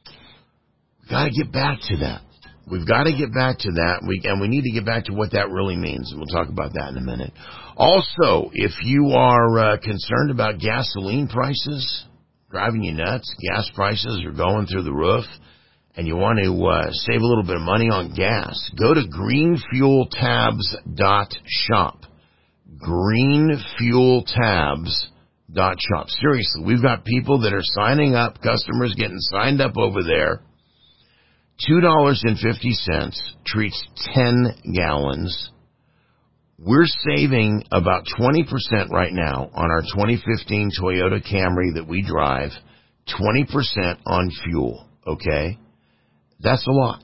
gotta get back to that. We've got to get back to that, we, and we need to get back to what that really means, and we'll talk about that in a minute. Also, if you are uh, concerned about gasoline prices, driving you nuts, gas prices are going through the roof, and you want to uh, save a little bit of money on gas, go to green fuel tabs dot shop. green fuel tabs dot shop. Seriously, we've got people that are signing up, customers getting signed up over there. two dollars and fifty cents treats ten gallons. We're saving about twenty percent right now on our twenty fifteen Toyota Camry that we drive. twenty percent on fuel, okay? That's a lot.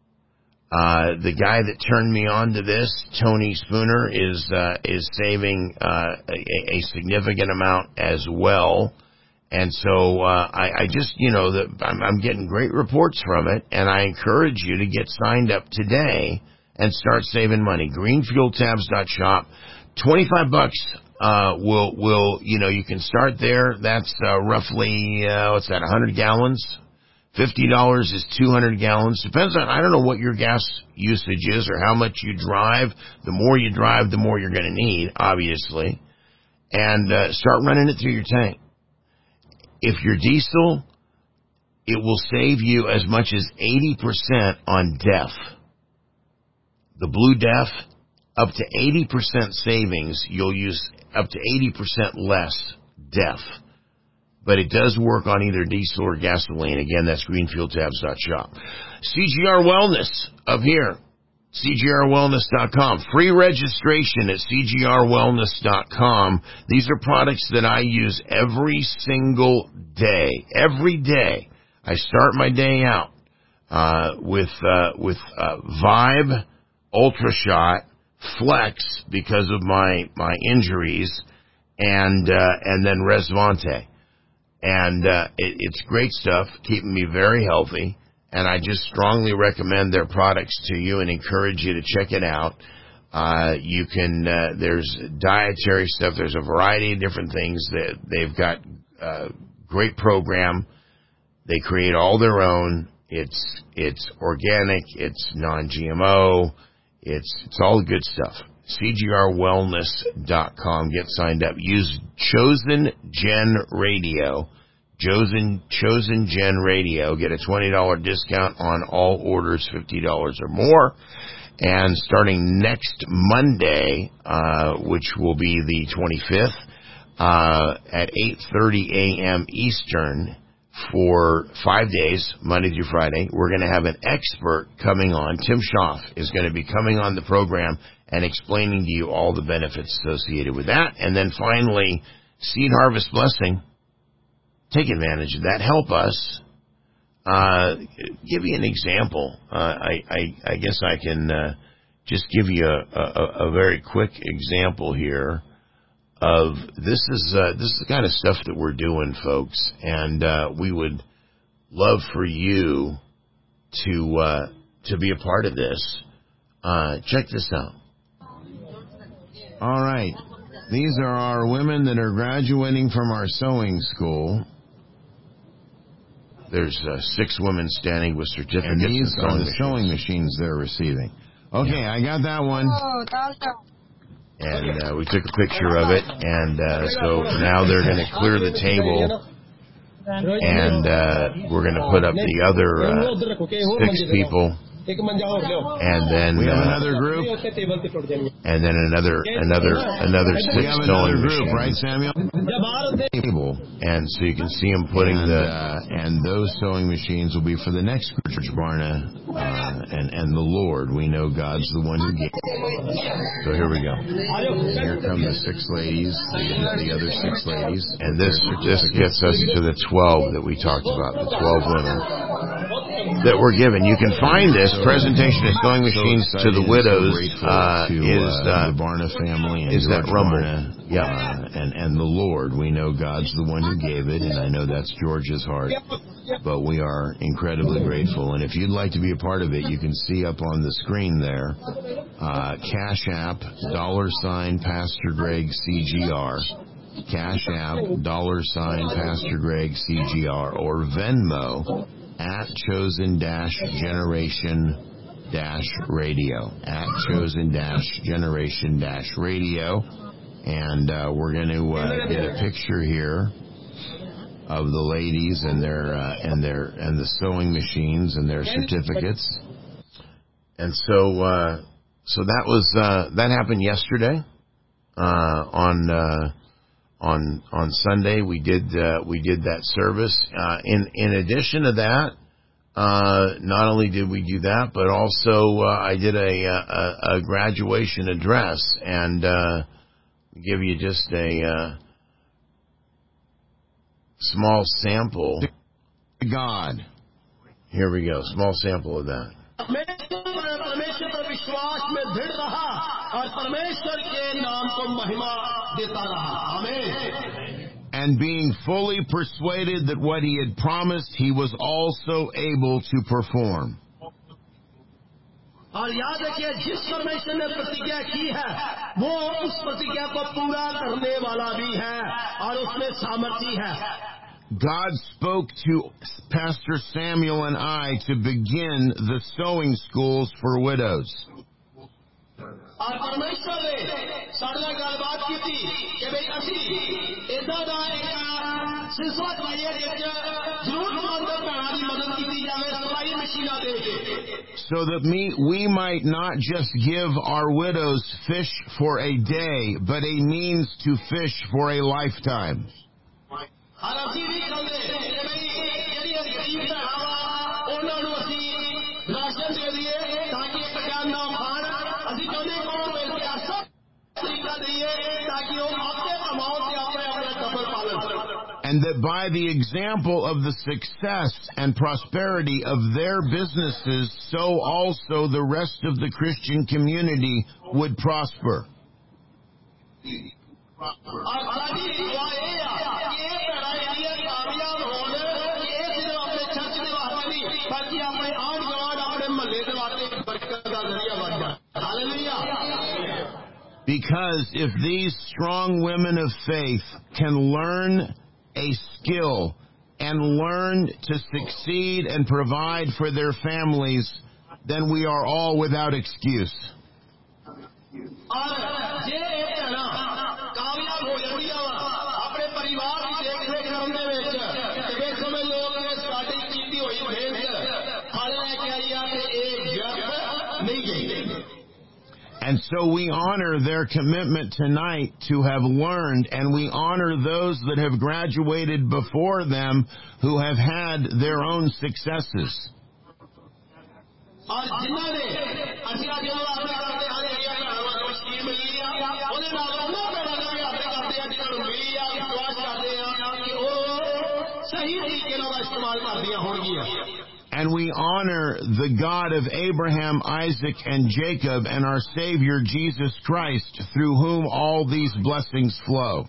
Uh, the guy that turned me on to this, Tony Spooner, is, uh, is saving, uh, a, a significant amount as well. And so, uh, I, I just, you know, the, I'm, I'm getting great reports from it, and I encourage you to get signed up today and start saving money. green fuel tabs dot shop. twenty-five bucks, uh, will, will, you know, you can start there. That's, uh, roughly, uh, what's that, one hundred gallons? fifty dollars is two hundred gallons. Depends on, I don't know what your gas usage is or how much you drive. The more you drive, the more you're going to need, obviously. And uh, start running it through your tank. If you're diesel, it will save you as much as eighty percent on D E F. The Blue D E F, up to eighty percent savings. You'll use up to eighty percent less D E F. But it does work on either diesel or gasoline. Again, that's green fuel tabs dot shop. C G R Wellness up here, C G R wellness dot com. Free registration at C G R wellness dot com. These are products that I use every single day. Every day. I start my day out uh, with uh, with uh, Vibe, Ultra Shot, Flex because of my, my injuries, and uh, and then Resvante. And uh, it, it's great stuff, keeping me very healthy. And I just strongly recommend their products to you and encourage you to check it out. Uh, you can, uh, there's dietary stuff. There's a variety of different things that they've got. Uh, great program. They create all their own. It's, it's organic. It's non-G M O. It's, it's all the good stuff. C G R wellness dot com. Get signed up. Use Chosen Gen Radio. Chosen, Chosen Gen Radio. Get a twenty dollars discount on all orders fifty dollars or more. And starting next Monday, uh, which will be the twenty-fifth, uh, at eight thirty a.m. Eastern for five days, Monday through Friday, we're going to have an expert coming on. Tim Schaaf is going to be coming on the program and explaining to you all the benefits associated with that. And then finally, Seed Harvest Blessing. Take advantage of that. Help us. Uh, give you an example. Uh, I, I, I guess I can uh, just give you a, a, a very quick example here of this is uh, this is the kind of stuff that we're doing, folks, and uh, we would love for you to uh, to be a part of this. Uh, check this out. All right. These are our women that are graduating from our sewing school. There's uh, six women standing with certificates. And these are the sewing machines they're receiving. Okay, yeah. I got that one. And uh, we took a picture of it. And uh, so now they're going to clear the table. And uh, we're going to put up the other uh, six people. And then we have uh, another group, and then another another another six sewing group, right, Samuel? Table, and so you can see them putting and, the uh, and those sewing machines will be for the next Church Barna, uh, and and the Lord. We know God's the one who gave. So here we go. Here come the six ladies, the, the other six ladies, and this this gets us to the twelve that we talked about, the twelve women that were given. You can find this presentation of sewing machines so to the widows uh, to, is uh, the Barna family and is George that Rumble. Barna, yeah, uh, and and the Lord. We know God's the one who gave it, and I know that's George's heart. But we are incredibly grateful, and if you'd like to be a part of it, you can see up on the screen there, uh, Cash App dollar sign Pastor Greg C G R, Cash App dollar sign Pastor Greg C G R, or Venmo at chosen dash generation dash radio, at chosen dash generation dash radio. And uh, we're going to uh, get a picture here of the ladies and their uh, and their and the sewing machines and their certificates. And so uh, so that was uh, that happened yesterday uh, on uh, on on Sunday. We did uh, we did that service. Uh, in in addition to that, uh, not only did we do that, but also uh, I did a, a a graduation address and uh, give you just a. Uh, Small sample. God. Here we go. Small sample of that. And being fully persuaded that what he had promised, he was also able to perform. और याद रखिए जिस परमेश्वर ने प्रतिज्ञा की है वो उस प्रतिज्ञा को पूरा करने वाला भी है और उसमें सामर्थ्य है. God spoke to Pastor Samuel and I to begin the sewing schools for widows. और परमेश्वर ने साढ़े ਨਾਲ ਗੱਲਬਾਤ ਕੀਤੀ ਕਿ ਬਈ ਅਸੀਂ ਇਦਾਂ ਦਾ ਇੱਕ ਸਿਲਸਿਲਾ ਚਲਾਈਏ ਜਿਸ ਜ਼ਰੂਰਤਮੰਦ ਭੈਣਾਂ ਦੀ ਮਦਦ ਕੀਤੀ ਜਾਵੇ ਸਿਲਾਈ ਮਸ਼ੀਨਾਂ ਦੇ ਕੇ. So that me, we might not just give our widows fish for a day, but a means to fish for a lifetime. और ਅਸੀਂ ਵੀ ਕਹਿੰਦੇ ਕਿ ਬਈ ਜਿਹੜੀਆਂ ਗਰੀਬ ਭੈਣਾਂ ਵਾ ਉਹਨਾਂ ਨੂੰ ਅਸੀਂ ਰਾਸ਼ਨ ਦੇ ਦਈਏ ਤਾਂ ਕਿ ਇੱਕ ਟਾਈਮ ਨਾ ਖਾਣ. ਅਸੀਂ ਚਾਹੁੰਦੇ ਕੋਲ ਮਿਲ ਕੇ ਐਸਾ ਤਰੀਕਾ ਦਈਏ ਤਾਂ ਕਿ ਉਹ ਆਪੇ ਕਮਾਉਣ ਤੇ ਆਪਣੇ ਆਪਣੇ ਟੱਬਰ ਪਾਲਣ. And that by the example of the success and prosperity of their businesses, so also the rest of the Christian community would prosper. Because if these strong women of faith can learn a skill and learn to succeed and provide for their families, then we are all without excuse. And so we honor their commitment tonight to have learned, and we honor those that have graduated before them who have had their own successes. And we honor the God of Abraham, Isaac, and Jacob, and our Savior Jesus Christ, through whom all these blessings flow.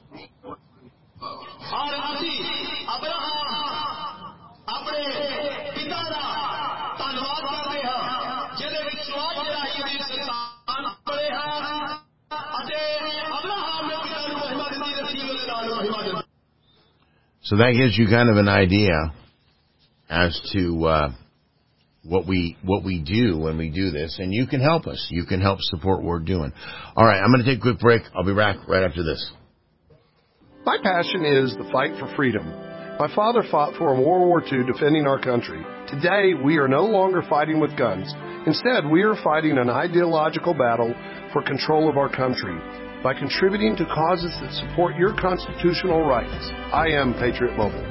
So that gives you kind of an idea as to uh, what we what we do when we do this, and you can help us. You can help support what we're doing. All right, I'm going to take a quick break. I'll be back right after this. My passion is the fight for freedom. My father fought for in World War Two defending our country. Today, we are no longer fighting with guns. Instead, we are fighting an ideological battle for control of our country by contributing to causes that support your constitutional rights. I am Patriot Mobile.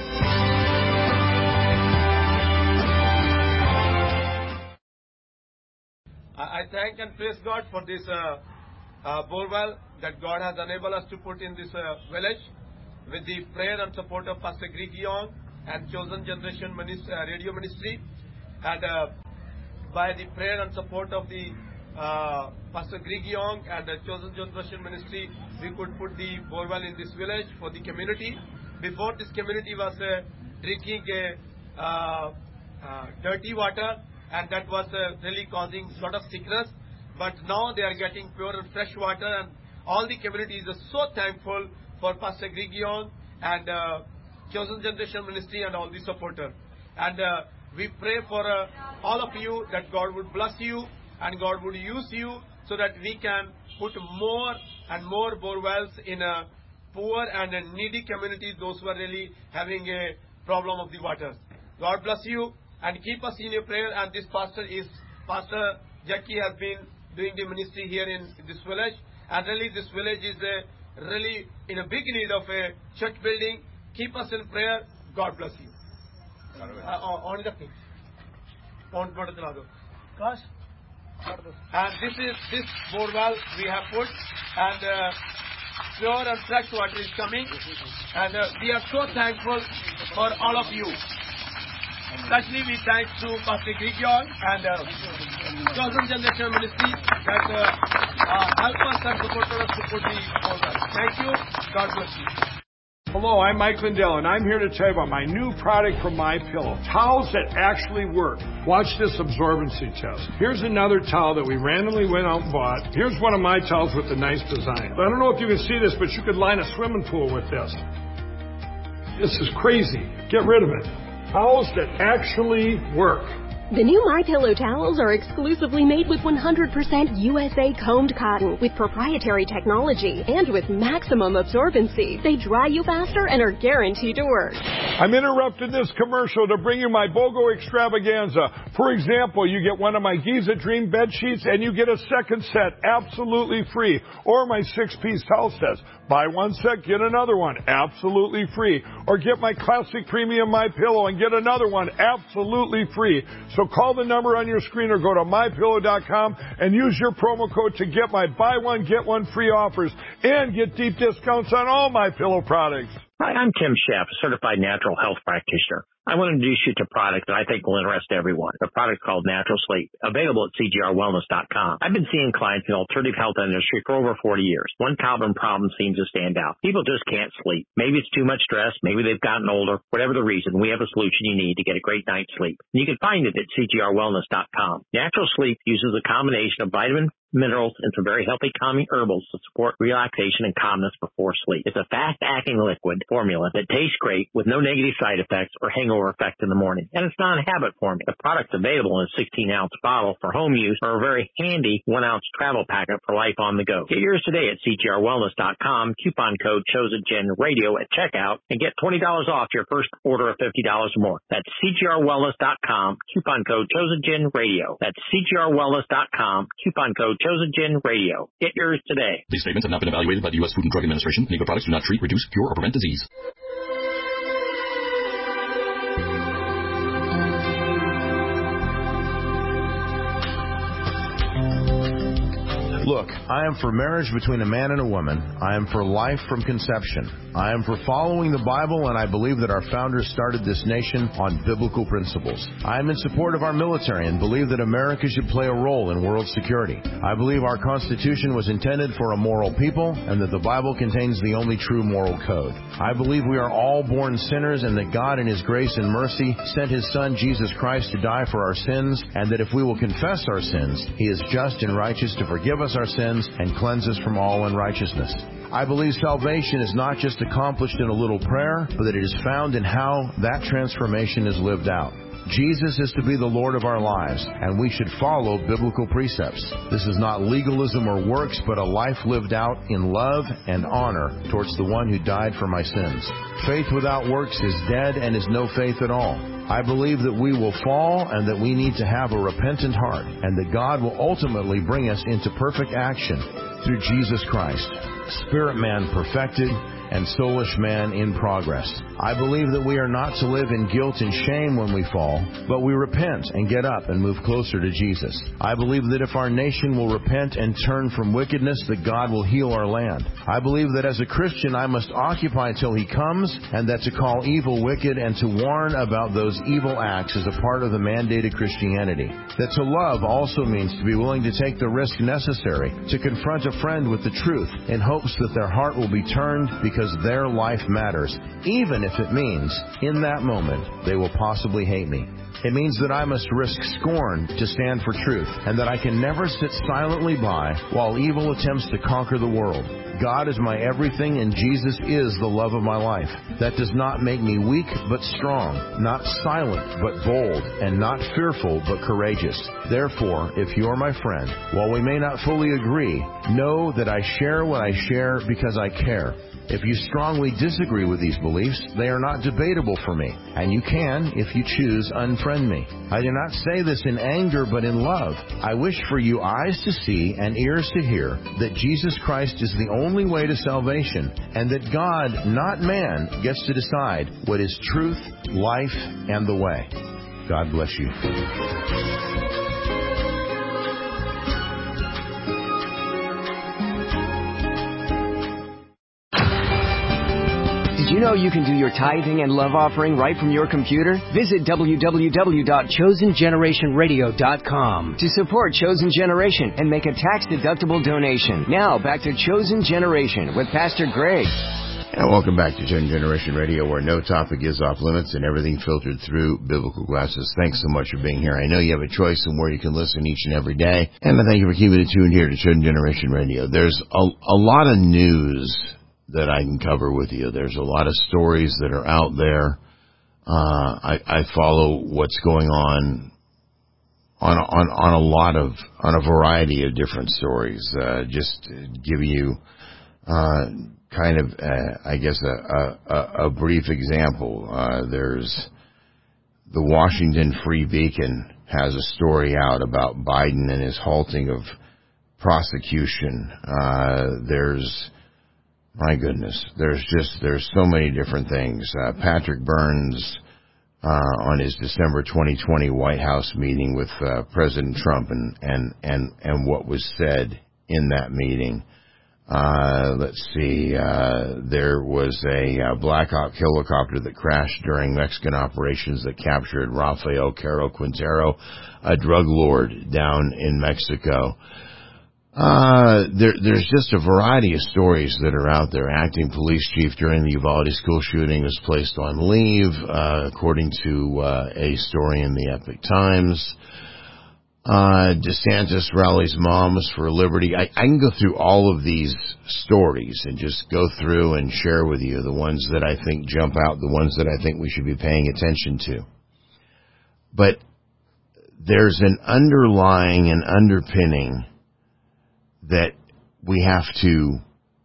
I thank and praise God for this uh, uh, borewell that God has enabled us to put in this uh, village with the prayer and support of Pastor Greg Young and Chosen Generation Ministry, uh, Radio Ministry, and uh, by the prayer and support of the uh, Pastor Greg Young and the Chosen Generation Ministry, we could put the borewell in this village for the community. Before, this community was uh, drinking uh, uh, uh, dirty water, and that was uh, really causing a lot of sickness. But now they are getting pure and fresh water, and all the communities are so thankful for Pastor Greg Young and uh, Chosen Generation Ministry and all the supporters. And uh, we pray for uh, all of you that God would bless you and God would use you so that we can put more and more borewells in a poor and a needy community, those who are really having a problem of the waters. God bless you. And keep us in your prayer. And this pastor is, Pastor Jackie has been doing the ministry here in this village. And really this village is a, really in a big need of a church building. Keep us in prayer. God bless you. Uh, on the page. On Gosh. And this is this borewell we have put. And uh, pure and fresh water is coming. And uh, we are so thankful for all of you. Especially we thank to Pastor Grigion and uh, Chosen Generation Ministry that uh, uh, help us and support us to put the program. Thank you. God bless you. Hello, I'm Mike Lindell, and I'm here to tell you about my new product from MyPillow. Towels that actually work. Watch this absorbency test. Here's another towel that we randomly went out and bought. Here's one of my towels with a nice design. I don't know if you can see this, but you could line a swimming pool with this. This is crazy. Get rid of it. Towels that actually work. The new MyPillow towels are exclusively made with one hundred percent U S A combed cotton with proprietary technology and with maximum absorbency. They dry you faster and are guaranteed to work. I'm interrupting this commercial to bring you my BOGO extravaganza. For example, you get one of my Giza Dream bed sheets and you get a second set absolutely free. Or my six-piece towel sets. Buy one set, get another one absolutely free. Or get my classic premium MyPillow and get another one absolutely free. So call the number on your screen or go to my pillow dot com and use your promo code to get my buy one, get one free offers and get deep discounts on all MyPillow products. Hi, I'm Tim Sheff, a certified natural health practitioner. I want to introduce you to a product that I think will interest everyone. The product called Natural Sleep, available at C G R wellness dot com. I've been seeing clients in the alternative health industry for over forty years. One common problem seems to stand out. People just can't sleep. Maybe it's too much stress. Maybe they've gotten older. Whatever the reason, we have a solution you need to get a great night's sleep. And you can find it at C G R wellness dot com. Natural Sleep uses a combination of vitamin, minerals, and some very healthy calming herbals to support relaxation and calmness before sleep. It's a fast-acting liquid formula that tastes great with no negative side effects or hangover effect in the morning. And it's not a habit formula. The product's available in a sixteen ounce bottle for home use or a very handy one ounce travel packet for life on the go. Get yours today at C G R wellness dot com, coupon code ChosenGen Radio at checkout, and get twenty dollars off your first order of fifty dollars or more. That's C G R wellness dot com, coupon code ChosenGen Radio. That's C G R wellness dot com, coupon code ChosenGen Radio. Get yours today. These statements have not been evaluated by the U S Food and Drug Administration. Nego products do not treat, reduce, cure, or prevent disease. Look, I am for marriage between a man and a woman. I am for life from conception. I am for following the Bible, and I believe that our founders started this nation on biblical principles. I am in support of our military and believe that America should play a role in world security. I believe our Constitution was intended for a moral people and that the Bible contains the only true moral code. I believe we are all born sinners and that God in His grace and mercy sent His Son Jesus Christ to die for our sins, and that if we will confess our sins, He is just and righteous to forgive us our sins and cleanse us from all unrighteousness. I believe salvation is not just accomplished in a little prayer, but that it is found in how that transformation is lived out. Jesus is to be the Lord of our lives, and we should follow biblical precepts. This is not legalism or works, but a life lived out in love and honor towards the one who died for my sins. Faith without works is dead and is no faith at all. I believe that we will fall and that we need to have a repentant heart, and that God will ultimately bring us into perfect action through Jesus Christ, spirit man perfected and soulish man in progress. I believe that we are not to live in guilt and shame when we fall, but we repent and get up and move closer to Jesus. I believe that if our nation will repent and turn from wickedness, that God will heal our land. I believe that as a Christian, I must occupy till He comes, and that to call evil wicked and to warn about those evil acts is a part of the mandated Christianity. That to love also means to be willing to take the risk necessary to confront a friend with the truth in hopes that their heart will be turned because their life matters, even if it means, in that moment, they will possibly hate me. It means that I must risk scorn to stand for truth, and that I can never sit silently by while evil attempts to conquer the world. God is my everything, and Jesus is the love of my life. That does not make me weak, but strong, not silent, but bold, and not fearful, but courageous. Therefore, if you are my friend, while we may not fully agree, know that I share what I share because I care. If you strongly disagree with these beliefs, they are not debatable for me, and you can, if you choose, unfriend me. I do not say this in anger, but in love. I wish for you eyes to see and ears to hear that Jesus Christ is the only way to salvation, and that God, not man, gets to decide what is truth, life, and the way. God bless you. Did you know you can do your tithing and love offering right from your computer? Visit w w w dot chosen generation radio dot com to support Chosen Generation and make a tax-deductible donation. Now, back to Chosen Generation with Pastor Greg. And welcome back to Chosen Generation Radio, where no topic is off limits and everything filtered through biblical glasses. Thanks so much for being here. I know you have a choice in where you can listen each and every day, and I thank you for keeping it tuned here to Chosen Generation Radio. There's a, a lot of news that I can cover with you. There's a lot of stories that are out there. Uh, I, I follow what's going on on on on a lot of on a variety of different stories. Uh, just to give you uh, kind of, uh, I guess, a, a, a brief example. Uh, there's the Washington Free Beacon has a story out about Biden and his halting of prosecution. Uh, there's My goodness, there's just, there's so many different things. Uh, Patrick Burns, uh, on his December twenty twenty White House meeting with, uh, President Trump and, and, and, and what was said in that meeting. Uh, let's see, uh, there was a, uh, Black Hawk helicopter that crashed during Mexican operations that captured Rafael Caro Quintero, a drug lord down in Mexico. Uh, there, there's just a variety of stories that are out there. Acting police chief during the Uvalde school shooting was placed on leave, uh, according to, uh, a story in the Epic Times. Uh, DeSantis rallies moms for liberty. I, I can go through all of these stories and just go through and share with you the ones that I think jump out, the ones that I think we should be paying attention to. But there's an underlying and underpinning that we have to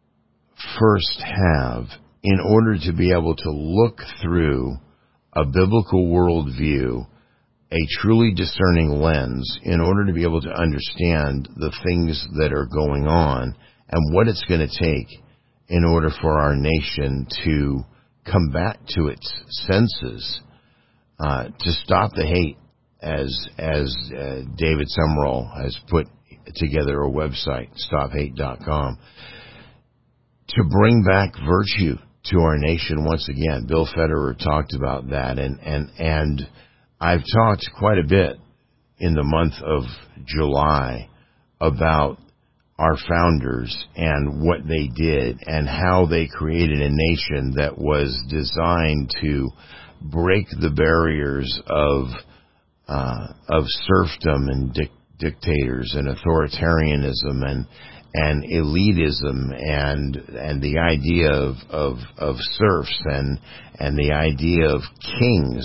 first have in order to be able to look through a biblical worldview, a truly discerning lens, in order to be able to understand the things that are going on and what it's going to take in order for our nation to come back to its senses, uh, to stop the hate, as as uh, David Summerall has put together a website, stop hate dot com, to bring back virtue to our nation once again. Bill Federer talked about that, and, and, and I've talked quite a bit in the month of July about our founders and what they did and how they created a nation that was designed to break the barriers of uh, of serfdom and dictatorship, dictators and authoritarianism and and elitism and and the idea of of, of serfs and and the idea of kings.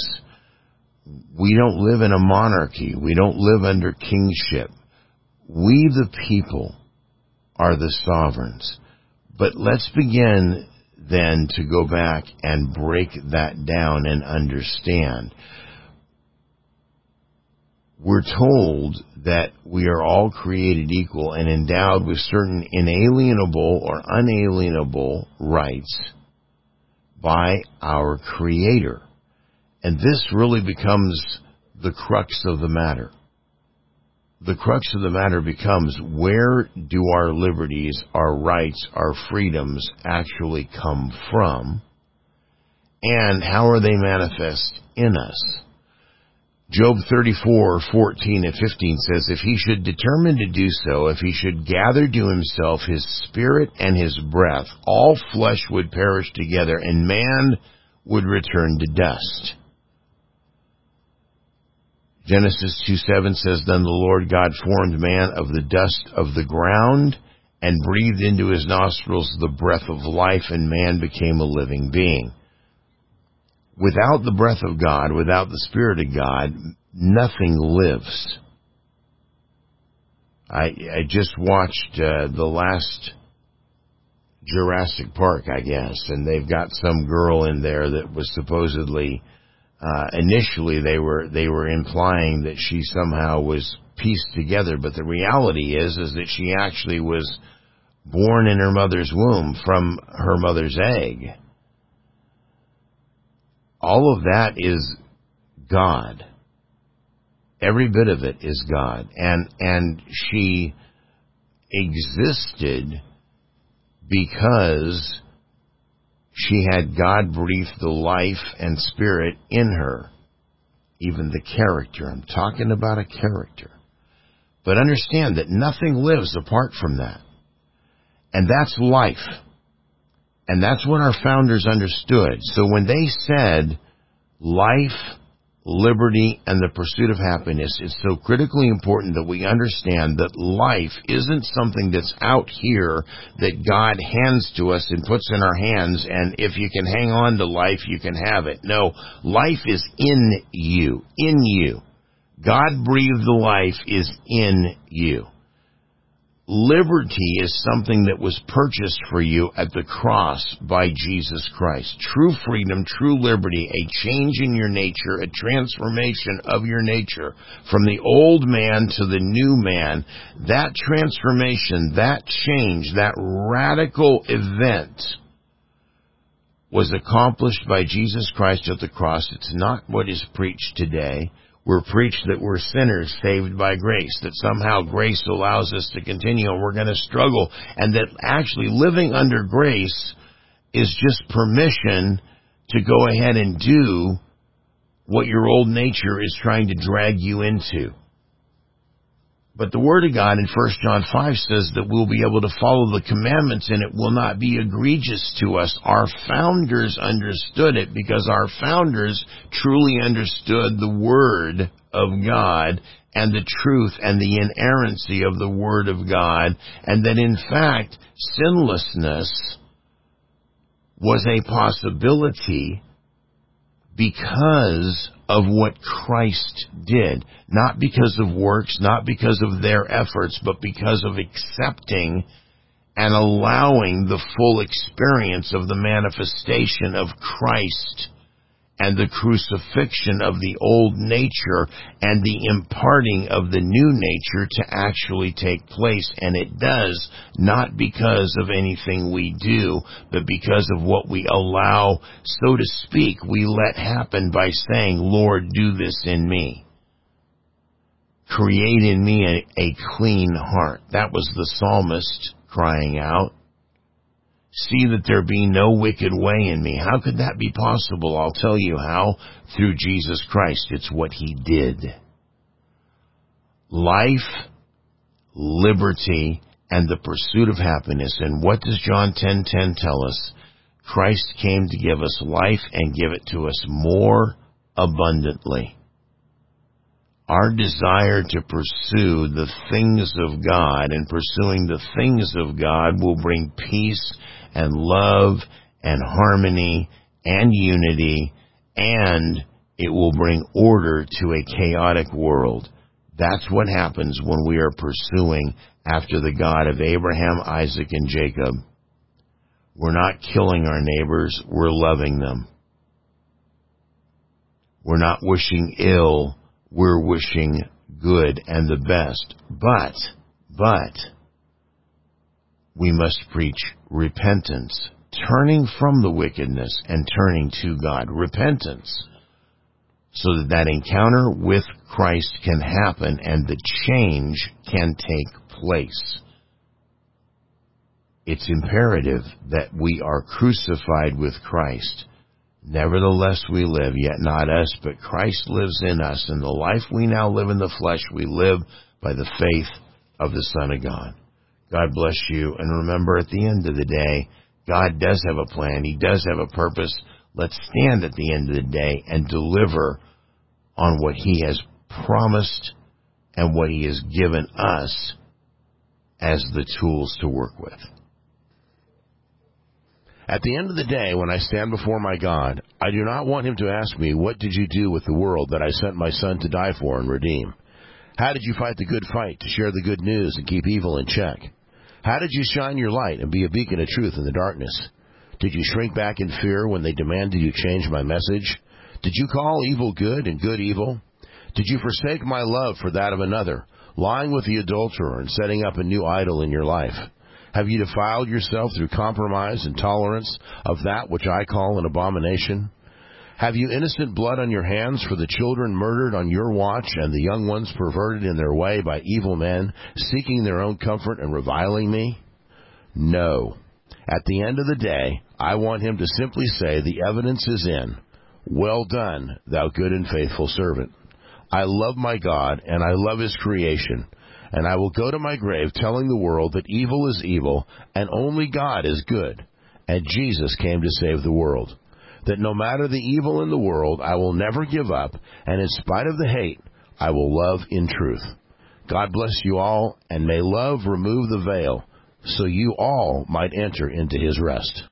We don't live in a monarchy. We don't live under kingship. We, the people, are the sovereigns. But let's begin then to go back and break that down and understand. We're told that we are all created equal and endowed with certain inalienable or unalienable rights by our Creator. And this really becomes the crux of the matter. The crux of the matter becomes, where do our liberties, our rights, our freedoms actually come from? And how are they manifest in us? Job thirty-four, fourteen and fifteen says, if he should determine to do so, if he should gather to himself his spirit and his breath, all flesh would perish together, and man would return to dust. Genesis two seven says, then the Lord God formed man of the dust of the ground and breathed into his nostrils the breath of life, and man became a living being. Without the breath of God, without the Spirit of God, nothing lives. I, I just watched uh, the last Jurassic Park, I guess, and they've got some girl in there that was supposedly, uh, initially they were they were implying that she somehow was pieced together, but the reality is is that she actually was born in her mother's womb from her mother's egg. All of that is God. Every bit of it is God. And and she existed because She had God breathe the life and spirit in her, even the character. I'm talking about a character. But understand that nothing lives apart from that. And that's life. And that's what our founders understood. So when they said life, liberty, and the pursuit of happiness, it's so critically important that we understand that life isn't something that's out here that God hands to us and puts in our hands, and if you can hang on to life, you can have it. No, life is in you, in you. God-breathed life is in you. Liberty is something that was purchased for you at the cross by Jesus Christ. True freedom, true liberty, a change in your nature, a transformation of your nature from the old man to the new man. That transformation, that change, that radical event was accomplished by Jesus Christ at the cross. It's not what is preached today. We're preached that we're sinners saved by grace, that somehow grace allows us to continue and we're going to struggle, and that actually living under grace is just permission to go ahead and do what your old nature is trying to drag you into. But the Word of God in First John five says that we'll be able to follow the commandments and it will not be egregious to us. Our founders understood it because our founders truly understood the Word of God and the truth and the inerrancy of the Word of God, and that in fact sinlessness was a possibility because of what Christ did. Not because of works, not because of their efforts, but because of accepting and allowing the full experience of the manifestation of Christ and the crucifixion of the old nature and the imparting of the new nature to actually take place. And it does, not because of anything we do, but because of what we allow, so to speak, we let happen by saying, Lord, do this in me. Create in me a, a clean heart. That was the psalmist crying out. See that there be no wicked way in me. How could that be possible? I'll tell you how. Through Jesus Christ. It's what He did. Life, liberty, and the pursuit of happiness. And what does John ten ten tell us? Christ came to give us life and give it to us more abundantly. Our desire to pursue the things of God and pursuing the things of God will bring peace and love and harmony and unity, and it will bring order to a chaotic world. That's what happens when we are pursuing after the God of Abraham, Isaac, and Jacob. We're not killing our neighbors, we're loving them. We're not wishing ill, we're wishing good and the best. But, but, we must preach repentance, turning from the wickedness and turning to God. Repentance, so that that encounter with Christ can happen and the change can take place. It's imperative that we are crucified with Christ. Nevertheless we live, yet not us, but Christ lives in us. And the life we now live in the flesh, we live by the faith of the Son of God. God bless you. And remember, at the end of the day, God does have a plan. He does have a purpose. Let's stand at the end of the day and deliver on what He has promised and what He has given us as the tools to work with. At the end of the day, when I stand before my God, I do not want Him to ask me, what did you do with the world that I sent my Son to die for and redeem? How did you fight the good fight to share the good news and keep evil in check? How did you shine your light and be a beacon of truth in the darkness? Did you shrink back in fear when they demanded you change my message? Did you call evil good and good evil? Did you forsake my love for that of another, lying with the adulterer and setting up a new idol in your life? Have you defiled yourself through compromise and tolerance of that which I call an abomination? Have you innocent blood on your hands for the children murdered on your watch and the young ones perverted in their way by evil men, seeking their own comfort and reviling me? No. At the end of the day, I want him to simply say the evidence is in. Well done, thou good and faithful servant. I love my God, and I love his creation, and I will go to my grave telling the world that evil is evil, and only God is good, and Jesus came to save the world. That no matter the evil in the world, I will never give up, and in spite of the hate, I will love in truth. God bless you all, and may love remove the veil, so you all might enter into his rest.